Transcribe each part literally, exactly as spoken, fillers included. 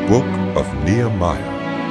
Book of Nehemiah.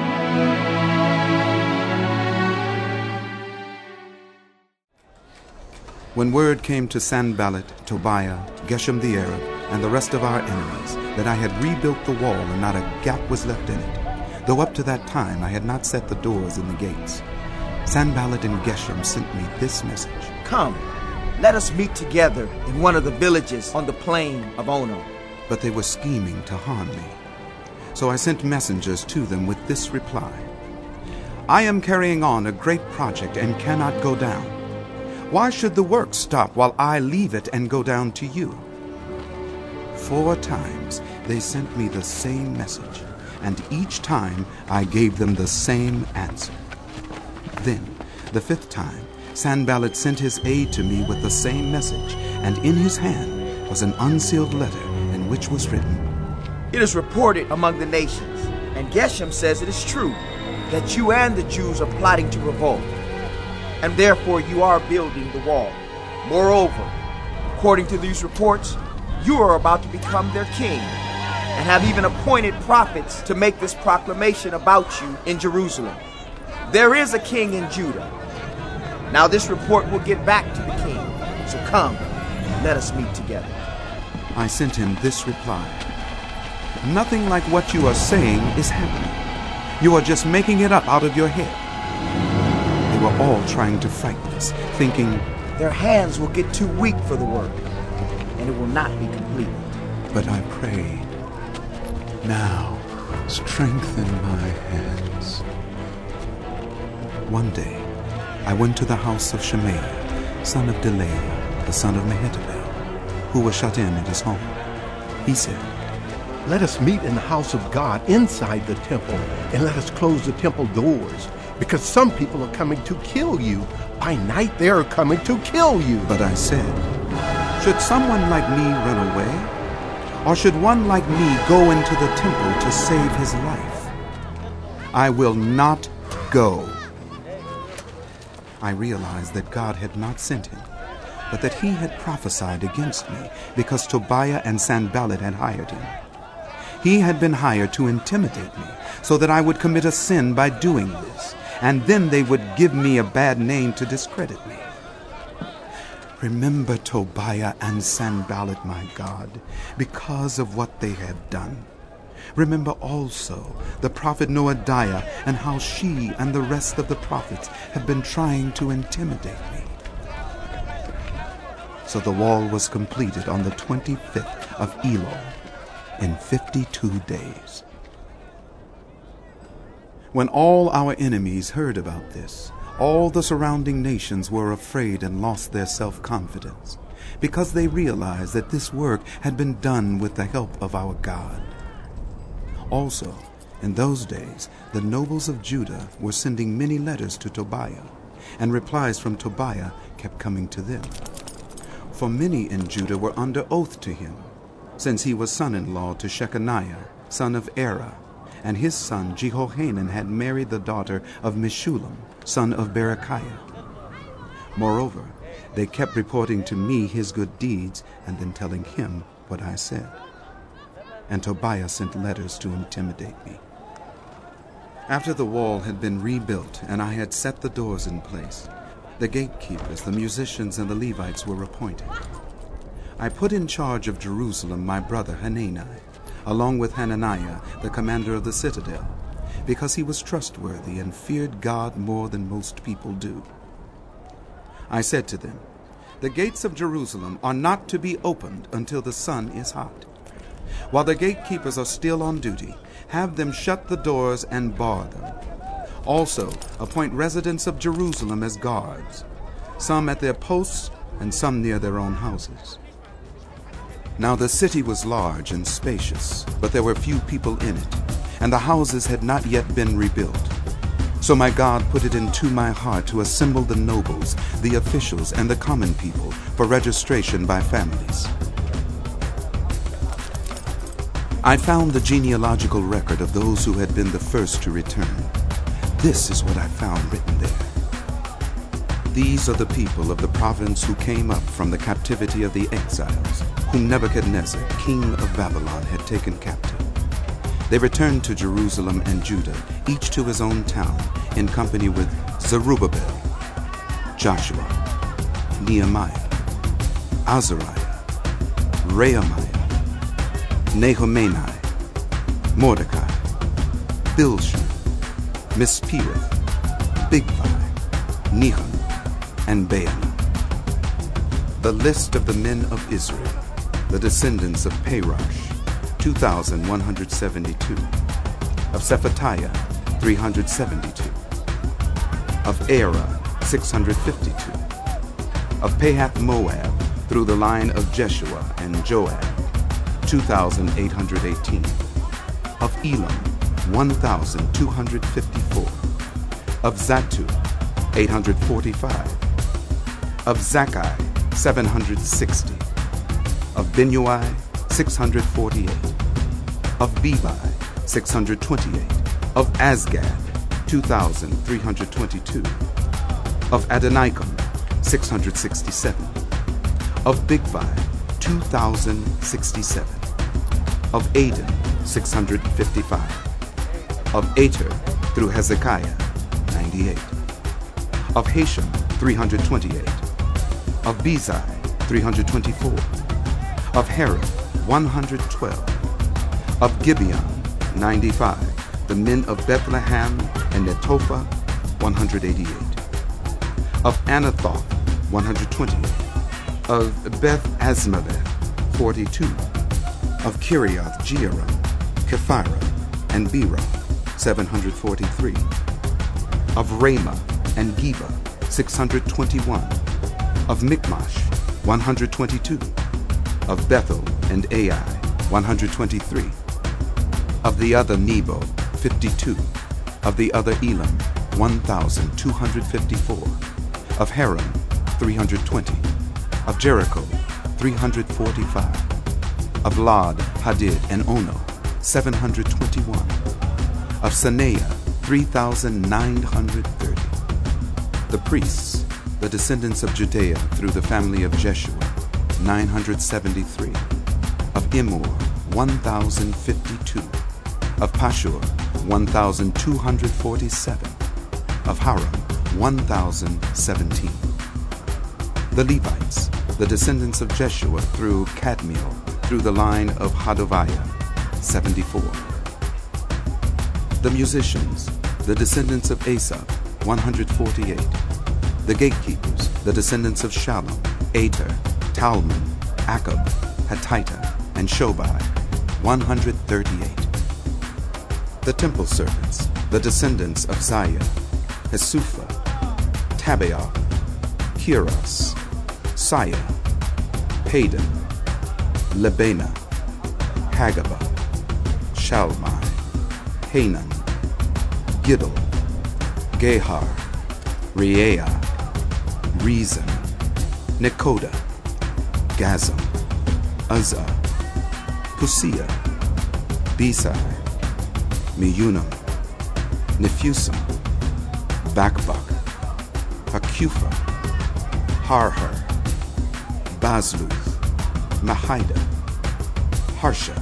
When word came to Sanballat, Tobiah, Geshem the Arab, and the rest of our enemies that I had rebuilt the wall and not a gap was left in it, though up to that time I had not set the doors in the gates, Sanballat and Geshem sent me this message. Come, let us meet together in one of the villages on the plain of Ono. But they were scheming to harm me. So I sent messengers to them with this reply. I am carrying on a great project and cannot go down. Why should the work stop while I leave it and go down to you? Four times they sent me the same message, and each time I gave them the same answer. Then, the fifth time, Sanballat sent his aide to me with the same message, and in his hand was an unsealed letter in which was written, It is reported among the nations, and Geshem says it is true, that you and the Jews are plotting to revolt, and therefore you are building the wall. Moreover, according to these reports, you are about to become their king, and have even appointed prophets to make this proclamation about you in Jerusalem. There is a king in Judah. Now this report will get back to the king, so come, let us meet together. I sent him this reply. Nothing like what you are saying is happening. You are just making it up out of your head. They were all trying to frighten us, thinking, their hands will get too weak for the work, and it will not be complete. But I prayed, now strengthen my hands. One day, I went to the house of Shemaiah, son of Delaiah, the son of Mehetabel, who was shut in at his home. He said, Let us meet in the house of God inside the temple, and let us close the temple doors, because some people are coming to kill you. By night they are coming to kill you. But I said, should someone like me run away? Or should one like me go into the temple to save his life? I will not go. I realized that God had not sent him, but that he had prophesied against me because Tobiah and Sanballat had hired him. He had been hired to intimidate me so that I would commit a sin by doing this, and then they would give me a bad name to discredit me. Remember Tobiah and Sanballat, my God, because of what they have done. Remember also the prophet Noadiah and how she and the rest of the prophets have been trying to intimidate me. So the wall was completed on the twenty-fifth of Elul in fifty-two days. When all our enemies heard about this, all the surrounding nations were afraid and lost their self-confidence, because they realized that this work had been done with the help of our God. Also, in those days, the nobles of Judah were sending many letters to Tobiah, and replies from Tobiah kept coming to them. For many in Judah were under oath to him, since he was son-in-law to Shechaniah, son of Erah, and his son Jehohanan had married the daughter of Meshullam, son of Berechiah. Moreover, they kept reporting to me his good deeds, and then telling him what I said. And Tobiah sent letters to intimidate me. After the wall had been rebuilt and I had set the doors in place, the gatekeepers, the musicians, and the Levites were appointed. I put in charge of Jerusalem my brother Hanani, along with Hananiah, the commander of the citadel, because he was trustworthy and feared God more than most people do. I said to them, the gates of Jerusalem are not to be opened until the sun is hot. While the gatekeepers are still on duty, have them shut the doors and bar them. Also, appoint residents of Jerusalem as guards, some at their posts and some near their own houses. Now the city was large and spacious, but there were few people in it, and the houses had not yet been rebuilt. So my God put it into my heart to assemble the nobles, the officials, and the common people for registration by families. I found the genealogical record of those who had been the first to return. This is what I found written there. These are the people of the province who came up from the captivity of the exiles, whom Nebuchadnezzar, king of Babylon, had taken captive. They returned to Jerusalem and Judah, each to his own town, in company with Zerubbabel, Joshua, Nehemiah, Azariah, Rehemiah, Nehemiah, Mordecai, Bilshan, Mispirith, Bigvai, Nehum, and Baana. The list of the men of Israel, the descendants of Parosh, two thousand one hundred seventy-two, of Shephatiah, three hundred seventy-two, of Aaron, six hundred fifty-two, of Pahath Moab, through the line of Jeshua and Joab, two thousand eight hundred eighteen, of Elam, one thousand two hundred fifty-four, of Zatu, eight hundred forty-five, of Zakkai, seven hundred sixty, of Binnui, six hundred forty-eight, of Bebai, six hundred twenty-eight, of Azgad, two thousand three hundred twenty-two, of Adonikam, six hundred sixty-seven, of Bigvai, two thousand sixty-seven, of Aden, six hundred fifty-five, of Ater, through Hezekiah, ninety-eight, of Hashem, three hundred twenty-eight, of Bezai, three hundred twenty-four, of Herod, one hundred twelve, of Gibeon, ninety-five, the men of Bethlehem and Netophah, one hundred eighty-eight, of Anathoth, one hundred twenty-eight, of Beth Asmaveth, forty-two, of Kiriath Jearim, Kephirah, and Beeroth, seven hundred forty-three, of Ramah and Geba, six hundred twenty-one, of Michmash, one hundred twenty-two, of Bethel and Ai, one hundred twenty-three, of the other Nebo, fifty-two, of the other Elam, one thousand two hundred fifty-four, of Haram, three hundred twenty, of Jericho, three hundred forty-five, of Lod, Hadid, and Ono, seven hundred twenty-one, of Sanaiah, three thousand nine hundred thirty. The priests, the descendants of Judea through the family of Jeshua, nine hundred seventy-three, of Immer, one thousand fifty-two, of Pashur, one thousand two hundred forty-seven, of Haram, one thousand seventeen. The Levites, the descendants of Jeshua through Kadmiel, through the line of Hodaviah, seventy-four. The musicians, the descendants of Asaph, one hundred forty-eight. The gatekeepers, the descendants of Shallum, Ater, Talmon, Akab, Hatita, and Shobai, one hundred thirty-eight. The temple servants, the descendants of Zayah, Hesupha, Tabaoth, Kiros, Saya, Padan, Lebana, Hagabah, Shalmai, Hanan, Giddel, Gehar, Reaiah, Rezin, Nekoda, Gazam, Uzzah, Pusia, Besai, Meunim, Nephusim, Bakbak, Hakupha, Harhar, Bazluth, Mahida, Harsha,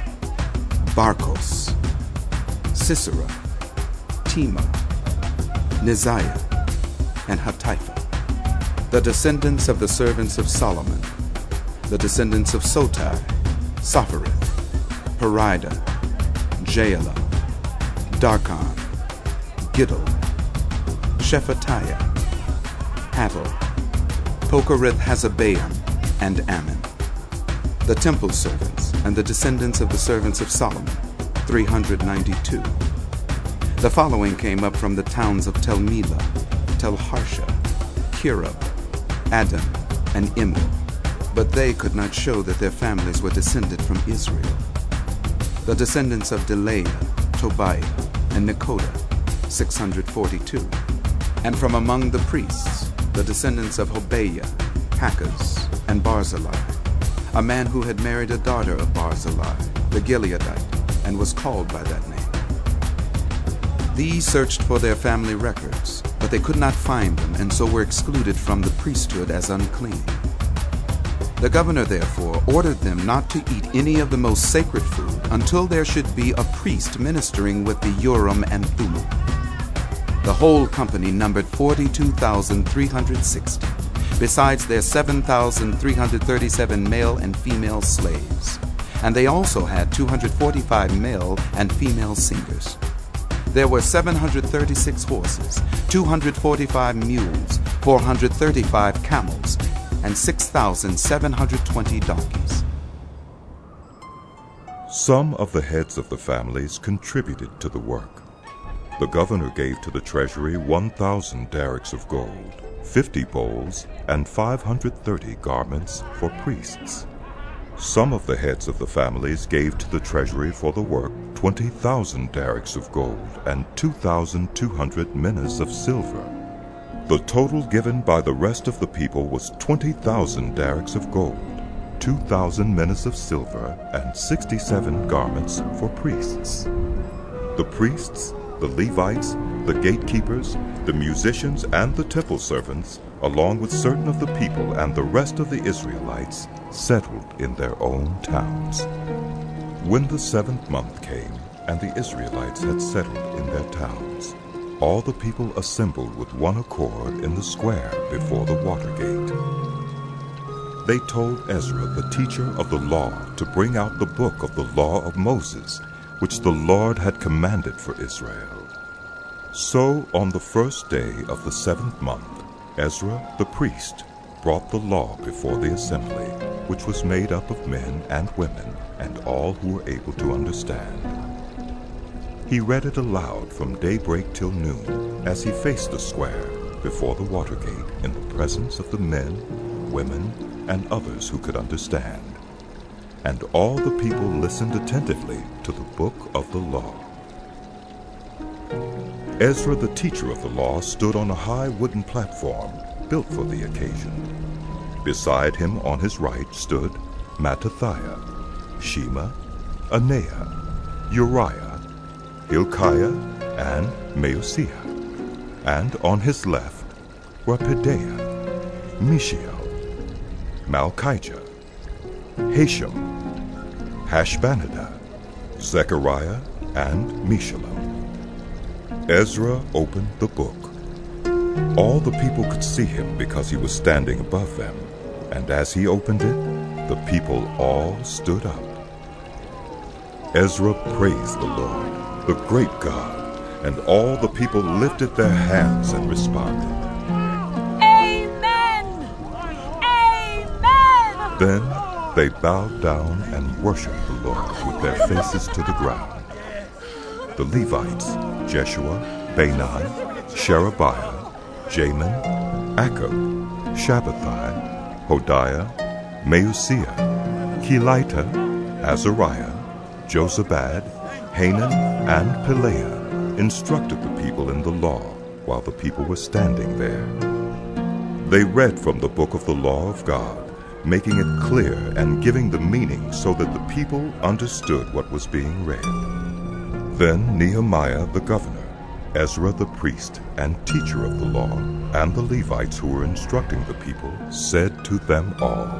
Barkos, Sisera, Tema, Neziah, and Hatipha. The descendants of the servants of Solomon, the descendants of Sotai, Sophereth, Perida, Jaala, Darkon, Giddel, Shephatiah, Hattel, Pokereth-Hazzebaim, and Ammon. The temple servants and the descendants of the servants of Solomon, three hundred ninety-two. The following came up from the towns of Tel Melah, Tel Harsha, Kirub, Adam, and Immer, but they could not show that their families were descended from Israel. The descendants of Delaiah, Tobiah, and Nekoda, six hundred forty-two. And from among the priests, the descendants of Hobaiah, Hakaz, and Barzillai, a man who had married a daughter of Barzillai, the Gileadite, and was called by that name. These searched for their family records, but they could not find them, and so were excluded from the priesthood as unclean. The governor therefore ordered them not to eat any of the most sacred food until there should be a priest ministering with the Urim and Thummim. The whole company numbered forty-two thousand three hundred sixty, besides their seven thousand three hundred thirty-seven male and female slaves. And they also had two hundred forty-five male and female singers. There were seven hundred thirty-six horses, two hundred forty-five mules, four hundred thirty-five camels, and six thousand seven hundred twenty donkeys. Some of the heads of the families contributed to the work. The governor gave to the treasury one thousand darics of gold, fifty bowls, and five hundred thirty garments for priests. Some of the heads of the families gave to the treasury for the work twenty thousand darics of gold and two thousand two hundred minas of silver. The total given by the rest of the people was twenty thousand darics of gold, two thousand minas of silver, and sixty-seven garments for priests. The priests, the Levites, the gatekeepers, the musicians, and the temple servants, along with certain of the people and the rest of the Israelites, settled in their own towns. When the seventh month came, and the Israelites had settled in their towns, all the people assembled with one accord in the square before the water gate. They told Ezra, the teacher of the law, to bring out the book of the law of Moses, which the Lord had commanded for Israel. So on the first day of the seventh month, Ezra the priest brought the law before the assembly, which was made up of men and women, and all who were able to understand. He read it aloud from daybreak till noon, as he faced the square before the water gate, in the presence of the men, women, and others who could understand. And all the people listened attentively to the book of the law. Ezra, the teacher of the law, stood on a high wooden platform built for the occasion. Beside him on his right stood Mattathiah, Shema, Anaiah, Uriah, Hilkiah, and Maaseiah. And on his left were Pedaiah, Mishael, Malchijah, Hashem, Hashbaddanah, Zechariah, and Meshullam. Ezra opened the book. All the people could see him because he was standing above them, and as he opened it, the people all stood up. Ezra praised the Lord, the great God, and all the people lifted their hands and responded, Amen! Amen! Then they bowed down and worshiped the Lord with their faces to the ground. The Levites, Jeshua, Bani, Sherebiah, Jamin, Akkub, Shabbathai, Hodiah, Maaseiah, Kelita, Azariah, Jozabad, Hanan, and Pelaiah instructed the people in the law while the people were standing there. They read from the book of the law of God, making it clear and giving the meaning so that the people understood what was being read. Then Nehemiah the governor, Ezra the priest and teacher of the law, and the Levites who were instructing the people, said to them all,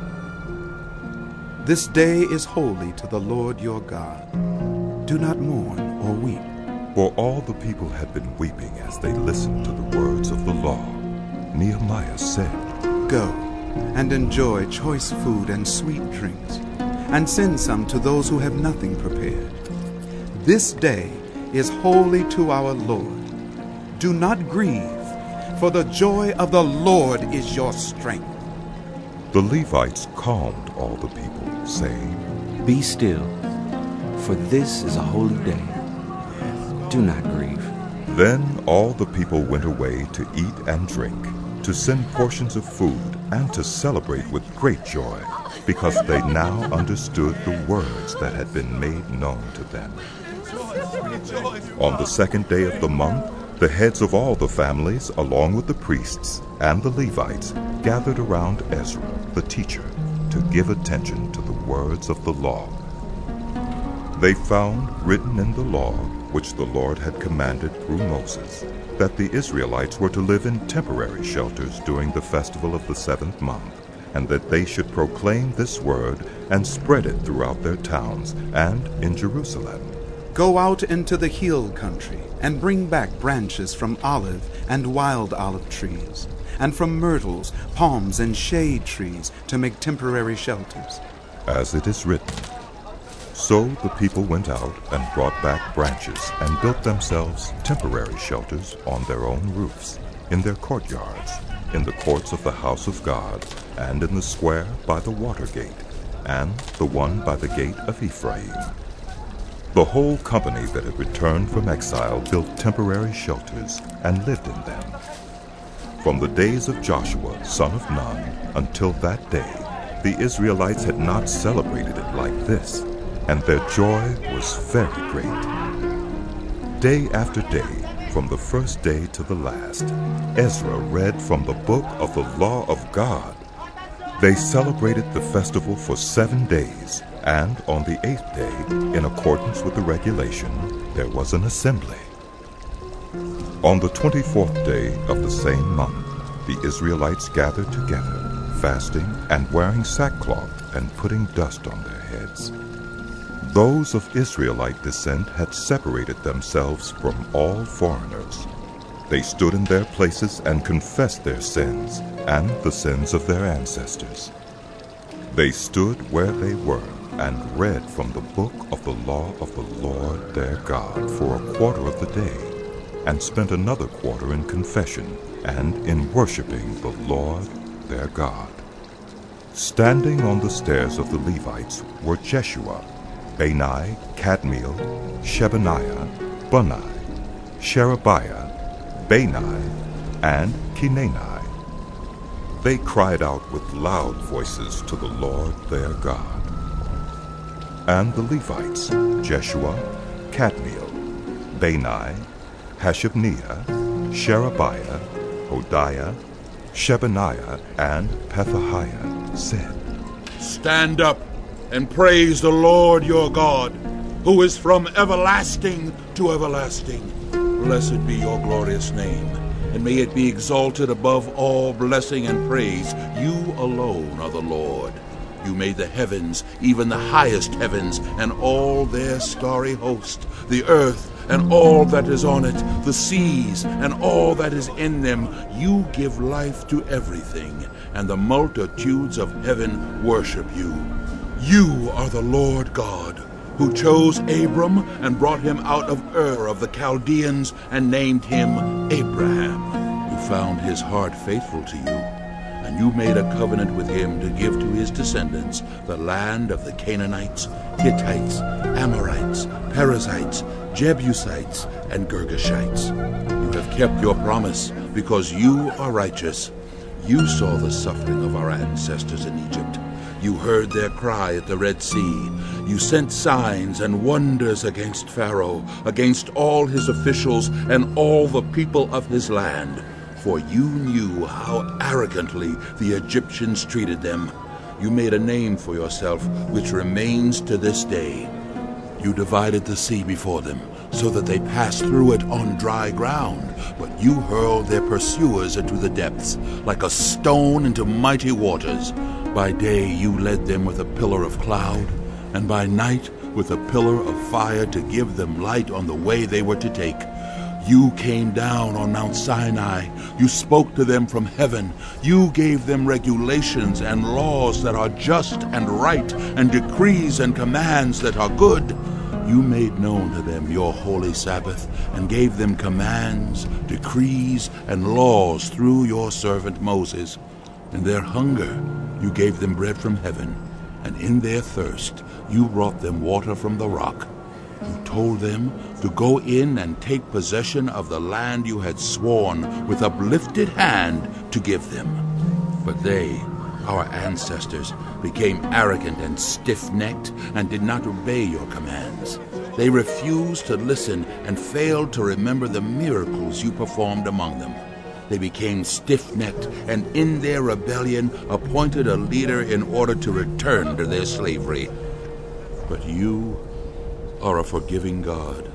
This day is holy to the Lord your God. Do not mourn or weep. For all the people had been weeping as they listened to the words of the law. Nehemiah said, Go and enjoy choice food and sweet drinks, and send some to those who have nothing prepared. This day is holy to our Lord. Do not grieve, for the joy of the Lord is your strength. The Levites calmed all the people, saying, Be still, for this is a holy day. Do not grieve. Then all the people went away to eat and drink, to send portions of food, and to celebrate with great joy, because they now understood the words that had been made known to them. On the second day of the month, the heads of all the families, along with the priests and the Levites, gathered around Ezra, the teacher, to give attention to the words of the law. They found written in the law, which the Lord had commanded through Moses, that the Israelites were to live in temporary shelters during the festival of the seventh month, and that they should proclaim this word and spread it throughout their towns and in Jerusalem. Go out into the hill country and bring back branches from olive and wild olive trees, and from myrtles, palms, and shade trees to make temporary shelters. As it is written, so the people went out and brought back branches and built themselves temporary shelters on their own roofs, in their courtyards, in the courts of the house of God, and in the square by the water gate, and the one by the gate of Ephraim. The whole company that had returned from exile built temporary shelters and lived in them. From the days of Joshua, son of Nun, until that day, the Israelites had not celebrated it like this, and their joy was very great. Day after day, from the first day to the last, Ezra read from the book of the law of God. They celebrated the festival for seven days, and on the eighth day, in accordance with the regulation, there was an assembly. On the twenty-fourth day of the same month, the Israelites gathered together, fasting and wearing sackcloth and putting dust on their heads. Those of Israelite descent had separated themselves from all foreigners. They stood in their places and confessed their sins and the sins of their ancestors. They stood where they were and read from the book of the law of the Lord their God for a quarter of the day, and spent another quarter in confession and in worshiping the Lord their God. Standing on the stairs of the Levites were Jeshua, Bani, Kadmiel, Shebaniah, Bunni, Sherebiah, Bani, and Kenani. They cried out with loud voices to the Lord their God. And the Levites, Jeshua, Kadmiel, Bani, Hashabniah, Sherebiah, Hodiah, Shebaniah, and Pethahiah, said, Stand up and praise the Lord your God, who is from everlasting to everlasting. Blessed be your glorious name, and may it be exalted above all blessing and praise. You alone are the Lord. You made the heavens, even the highest heavens, and all their starry host, the earth and all that is on it, the seas and all that is in them. You give life to everything, and the multitudes of heaven worship you. You are the Lord God, who chose Abram and brought him out of Ur of the Chaldeans and named him Abraham. You found his heart faithful to you, and you made a covenant with him to give to his descendants the land of the Canaanites, Hittites, Amorites, Perizzites, Jebusites, and Girgashites. You have kept your promise because you are righteous. You saw the suffering of our ancestors in Egypt. You heard their cry at the Red Sea. You sent signs and wonders against Pharaoh, against all his officials and all the people of his land. For you knew how arrogantly the Egyptians treated them. You made a name for yourself, which remains to this day. You divided the sea before them, so that they passed through it on dry ground. But you hurled their pursuers into the depths, like a stone into mighty waters. By day you led them with a pillar of cloud, and by night with a pillar of fire to give them light on the way they were to take. You came down on Mount Sinai. You spoke to them from heaven. You gave them regulations and laws that are just and right, and decrees and commands that are good. You made known to them your holy Sabbath, and gave them commands, decrees, and laws through your servant Moses. In their hunger you gave them bread from heaven, and in their thirst you brought them water from the rock. You told them to go in and take possession of the land you had sworn with uplifted hand to give them. But they, our ancestors, became arrogant and stiff-necked and did not obey your commands. They refused to listen and failed to remember the miracles you performed among them. They became stiff-necked and in their rebellion appointed a leader in order to return to their slavery. But you are a forgiving God,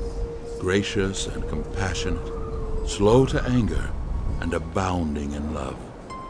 gracious and compassionate, slow to anger, and abounding in love.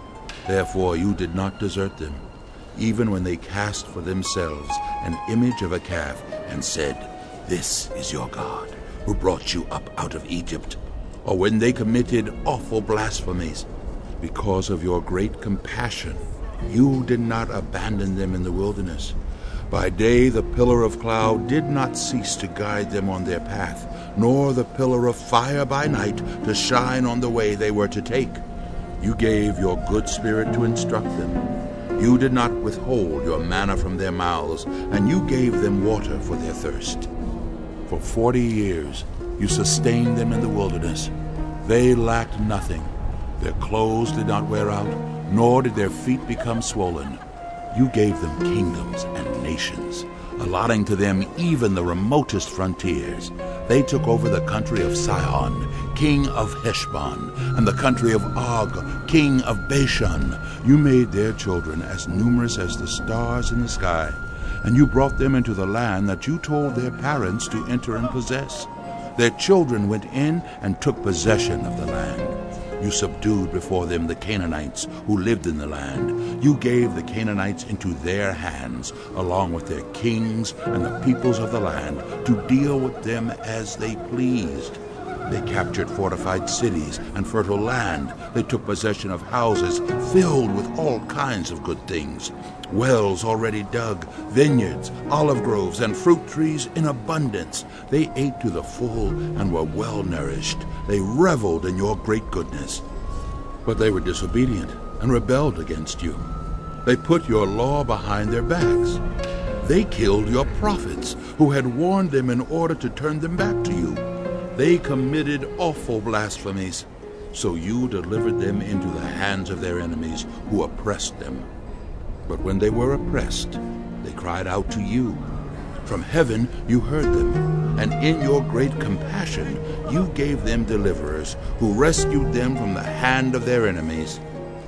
Therefore you did not desert them, even when they cast for themselves an image of a calf and said, "This is your God, who brought you up out of Egypt," or when they committed awful blasphemies. Because of your great compassion, you did not abandon them in the wilderness. By day the pillar of cloud did not cease to guide them on their path, nor the pillar of fire by night to shine on the way they were to take. You gave your good spirit to instruct them. You did not withhold your manna from their mouths, and you gave them water for their thirst. For forty years you sustained them in the wilderness. They lacked nothing. Their clothes did not wear out, nor did their feet become swollen. You gave them kingdoms and nations, allotting to them even the remotest frontiers. They took over the country of Sihon, king of Heshbon, and the country of Og, king of Bashan. You made their children as numerous as the stars in the sky, and you brought them into the land that you told their parents to enter and possess. Their children went in and took possession of the land. You subdued before them the Canaanites who lived in the land. You gave the Canaanites into their hands, along with their kings and the peoples of the land, to deal with them as they pleased. They captured fortified cities and fertile land. They took possession of houses filled with all kinds of good things, wells already dug, vineyards, olive groves, and fruit trees in abundance. They ate to the full and were well nourished. They reveled in your great goodness. But they were disobedient and rebelled against you. They put your law behind their backs. They killed your prophets, who had warned them in order to turn them back to you. They committed awful blasphemies, so you delivered them into the hands of their enemies who oppressed them. But when they were oppressed, they cried out to you. From heaven you heard them, and in your great compassion you gave them deliverers who rescued them from the hand of their enemies.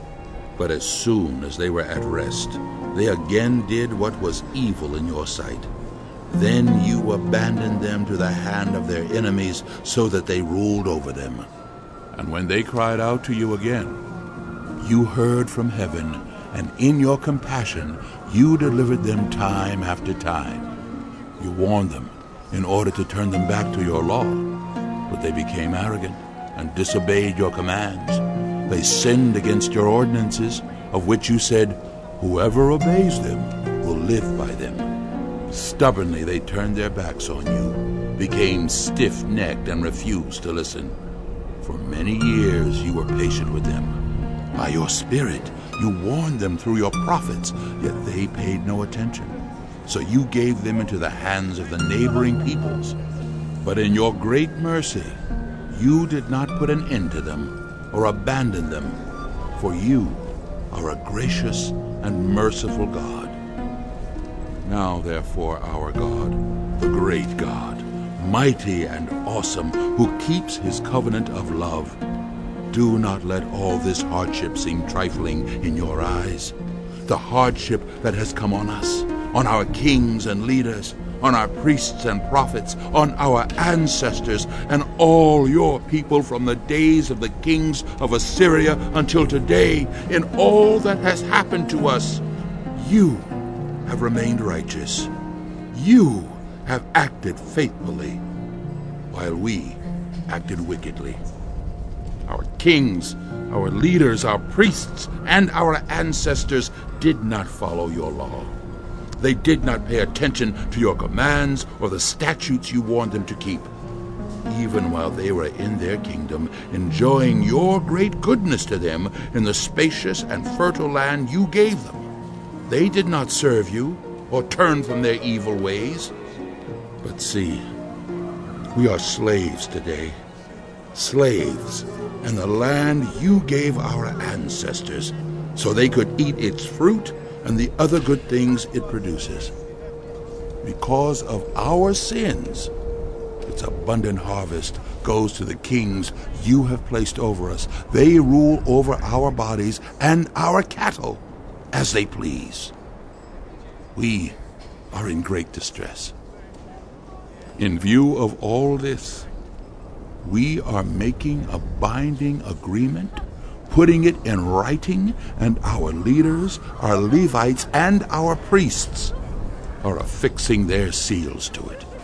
But as soon as they were at rest, they again did what was evil in your sight. Then you abandoned them to the hand of their enemies, so that they ruled over them. And when they cried out to you again, you heard from heaven, and in your compassion you delivered them time after time. You warned them in order to turn them back to your law, but they became arrogant and disobeyed your commands. They sinned against your ordinances, of which you said, "Whoever obeys them will live by them." Stubbornly they turned their backs on you, became stiff-necked, and refused to listen. For many years you were patient with them. By your Spirit you warned them through your prophets, yet they paid no attention. So you gave them into the hands of the neighboring peoples. But in your great mercy you did not put an end to them or abandon them, for you are a gracious and merciful God. Now, therefore, our God, the great God, mighty and awesome, who keeps his covenant of love, do not let all this hardship seem trifling in your eyes. The hardship that has come on us, on our kings and leaders, on our priests and prophets, on our ancestors, and all your people from the days of the kings of Assyria until today, in all that has happened to us, you have remained righteous. You have acted faithfully, while we acted wickedly. Our kings, our leaders, our priests, and our ancestors did not follow your law. They did not pay attention to your commands or the statutes you warned them to keep, even while they were in their kingdom, enjoying your great goodness to them in the spacious and fertile land you gave them. They did not serve you or turn from their evil ways. But see, we are slaves today, slaves in the land you gave our ancestors, so they could eat its fruit and the other good things it produces. Because of our sins, its abundant harvest goes to the kings you have placed over us. They rule over our bodies and our cattle as they please. We are in great distress. In view of all this, we are making a binding agreement putting it in writing, and our leaders, our Levites, and our priests are affixing their seals to it.